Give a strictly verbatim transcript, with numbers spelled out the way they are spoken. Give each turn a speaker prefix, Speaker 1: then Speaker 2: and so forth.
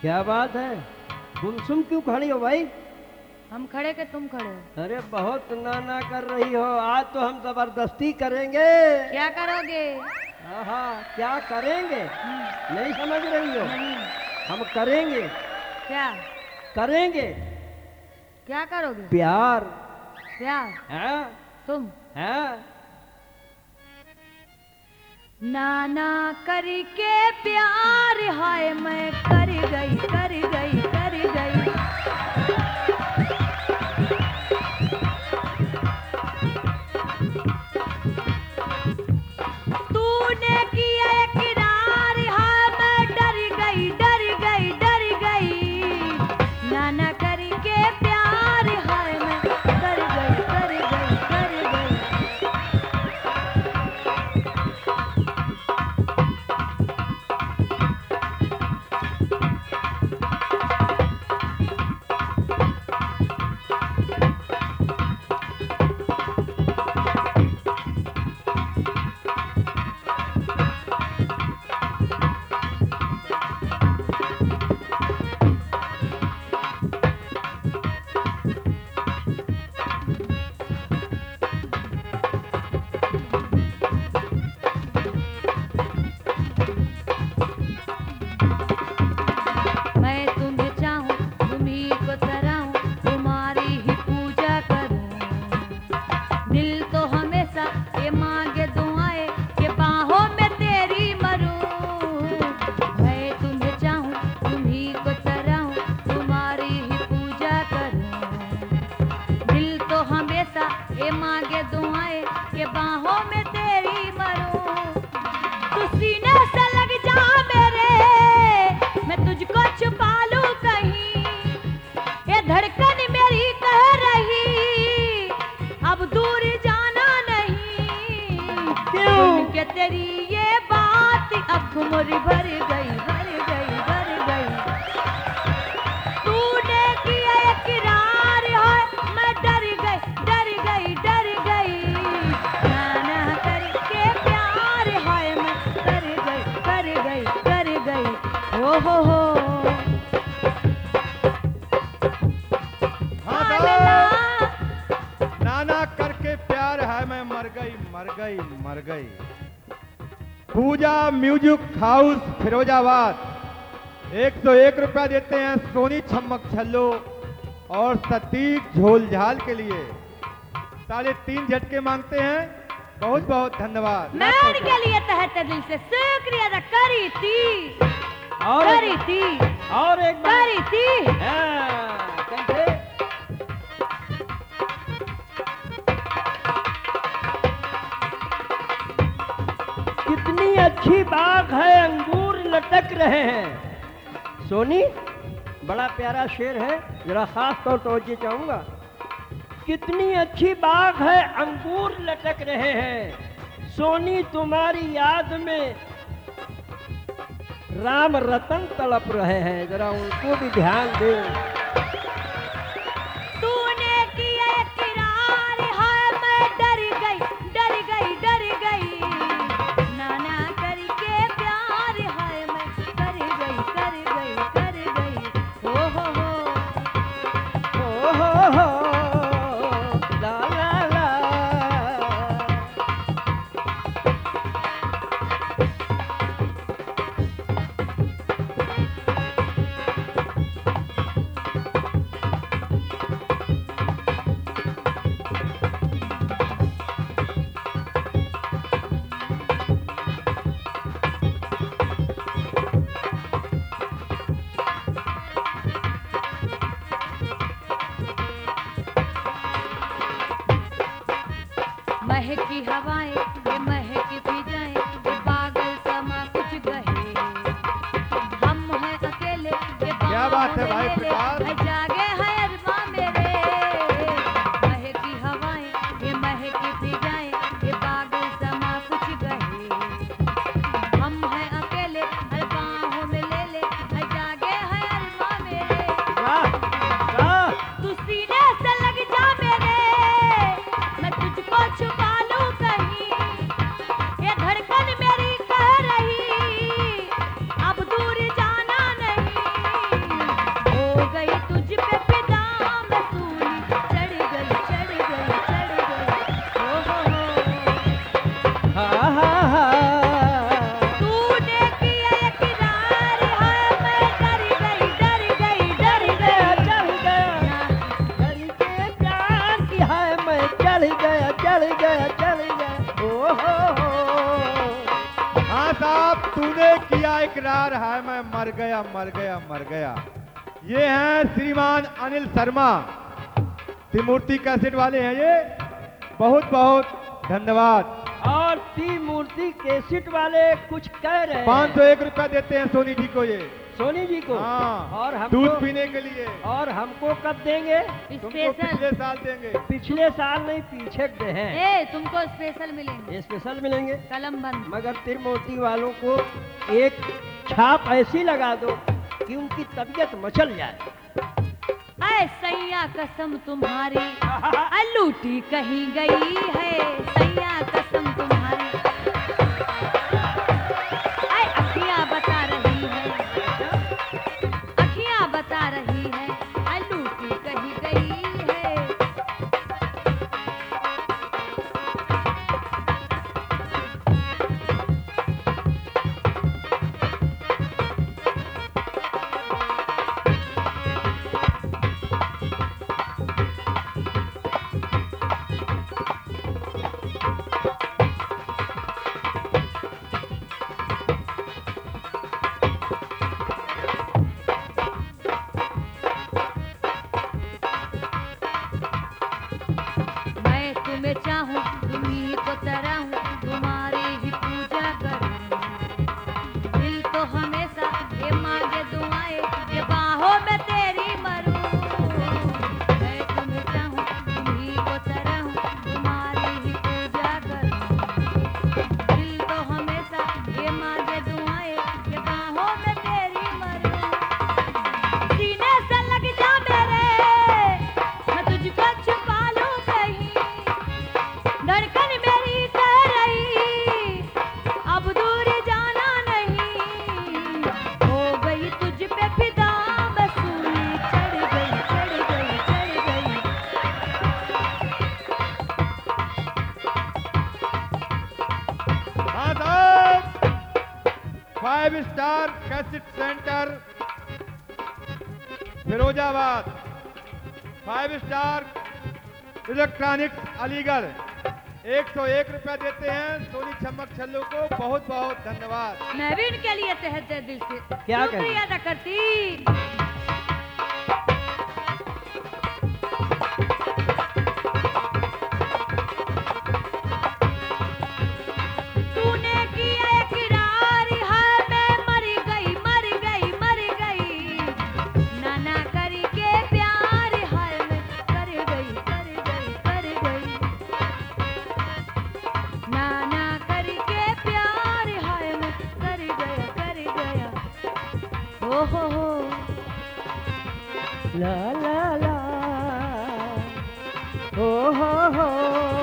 Speaker 1: क्या बात है, गुमसुम क्यों खड़ी हो भाई?
Speaker 2: हम खड़े के तुम खड़े हो?
Speaker 1: अरे बहुत नाना कर रही हो, आज तो हम जबरदस्ती करेंगे।
Speaker 2: क्या करोगे?
Speaker 1: हाँ, क्या करेंगे? नहीं समझ रही हो?
Speaker 2: नहीं।
Speaker 1: हम करेंगे।
Speaker 2: क्या
Speaker 1: करेंगे?
Speaker 2: क्या करोगे?
Speaker 1: प्यार।
Speaker 2: प्यार?
Speaker 1: हाँ
Speaker 2: तुम?
Speaker 1: हाँ।
Speaker 2: नाना करके प्यार हाय मैं कर गई कर गई कर गई। तूने किया इकरार हाय मैं डर गई डर गई डर गई। नाना करके प्यार हाय मैं कर गई कर गई कर गई। मैं तुम्हें चाहूं तुम्ही को सराहूं तुम्हारी ही पूजा करूं। दिल तो हमेशा ये मांगे दुआएं कि बाहों में तेरी मरूं। मैं तुम्हें चाहूं तुम्ही को सराहूं तुम्हारी ही पूजा करूं। दिल तो हमेशा ये मांगे दुआएं कि बाहों में तेरी मरूं। तू सीने से लग जा मेरे मैं तुझको छुपा लूं कहीं। ये धड़कन मेरी कह रही अब दूर जाना नहीं। सुन के तेरी ये बात आँख मोरी भर गई भर गई भर गई। तूने किया इकरार है मैं डर गई डर गई डर गई। नाना करके प्यार है मैं कर गई कर गई कर गई। ओ हो हो
Speaker 3: हाँ
Speaker 2: आलला।
Speaker 3: तो नाना करके प्यार है मैं मर गई मर गई मर गई। पूजा म्यूजिक हाउस फिरोजाबाद एक सौ एक रुपया देते हैं सोनी छमक छल्लो और सतीक झोलझाल के लिए साढ़े तीन झटके मांगते हैं। बहुत बहुत धन्यवाद।
Speaker 2: मैं उनके लिए तहत दिल से शुक्रिया अदा करी थी
Speaker 1: और
Speaker 2: करी थी
Speaker 1: और एक बार।
Speaker 2: करी थी।
Speaker 1: हाँ, कैसे? कितनी अच्छी बात है, अंगूर लटक रहे हैं। सोनी, बड़ा प्यारा शेर है, जरा खास तौर तवज्जो चाहूंगा। कितनी अच्छी बात है, अंगूर लटक रहे हैं। सोनी तुम्हारी याद में राम रतन तड़प रहे हैं, जरा उनको भी ध्यान दे।
Speaker 2: तूने किया इकरार है मैं डर गई डर गई डर गई। नाना करके प्यार है मैं कर गई कर गई कर गई। ओ हो हो
Speaker 1: ओ हो हो, ला ला ला।
Speaker 2: महकी हवाएं ये महकी फिजाएं ये पागल समा कुछ गहे। हम हैं अकेले ये
Speaker 3: क्या बात है भाई
Speaker 2: बाहों में ले ले,
Speaker 3: प्रकाश?
Speaker 2: है जागे है अरबा मेरे। महकी हवाएं ये महकी फिजाएं ये पागल समा कुछ गहे। हम हैं अकेले हर बाहों में ले ले है जागे है अरबा मेरे।
Speaker 1: वाह, वाह।
Speaker 2: तू सीने से लग जा मेरे मैं तुझको छुपा लूं कहीं। ये धड़कन मेरी कह रही अब दूर जाना नहीं।
Speaker 3: तूने किया इकरार है मैं मर गया मर गया मर गया। ये हैं श्रीमान अनिल शर्मा, त्रिमूर्ति कैसेट वाले हैं ये। बहुत बहुत धन्यवाद।
Speaker 1: और त्रिमूर्ति केसिट वाले कुछ कह रहे हैं।
Speaker 3: पाँच सौ एक रुपया देते हैं सोनी जी को ये।
Speaker 1: सोनी जी को।
Speaker 3: हाँ,
Speaker 1: और हमको
Speaker 3: दूध पीने के लिए।
Speaker 1: और हमको कब देंगे?
Speaker 3: तुमको
Speaker 2: स्पेशल
Speaker 3: पिछले साल देंगे।
Speaker 1: पिछले साल नहीं, पीछे के हैं।
Speaker 2: ए तुमको स्पेशल मिलेंगे,
Speaker 1: स्पेशल मिलेंगे।
Speaker 2: कलम बंद।
Speaker 1: मगर त्रिमूर्ति वालों को एक छाप ऐसी लगा दो कि उनकी तबीयत मचल जाए।
Speaker 2: ऐ सैया कसम तुम्हारी लूटी कहीं गई है, सैया कसम तुम्हारी ऐ अखियां बता रही है, अखियां बता रही है ऐ लूटी कहीं गई है। मैं तुम्हें चाहूं, तुम्ही को तरहूं, तुम्हारी ही पूजा करूं। दिल तो हमेशा ये मांगे दुआएं कि बाहों में तेरी मरूं। मैं तुम्हें चाहूं, तुम्ही को तरहूं, तुम्हारी ही पूजा करूं। दिल तो हमेशा ये मांगे दुआएं कि बाहों में तेरी मरूं। सीने से लग जा मेरे, मैं तुझको छुपा लूं कहीं। धड़कन मेरी कह रही अब दूर जाना नहीं। हो गई तुझ पे फिदा, बस सूली चढ़ गई चढ़ गई चढ़ गई।
Speaker 3: हाँ साहब, five star cassette centre Firozabad, five star electronics Aligarh, एक सौ एक रुपया देते हैं सोनी चमक छल्लू को। बहुत बहुत धन्यवाद।
Speaker 2: मैं भी इनके लिए तहे दिल से
Speaker 1: क्या कहें?
Speaker 2: शुक्रिया अदा करती। तूने किया इकरार है मैं मर गई मर गई मर गई। नाना करके प्यार है मैं कर गई कर गई कर गई। नाना करके प्यार है मैं कर गया कर गया। ओ हो हो
Speaker 1: ला ला ला, ओ हो हो।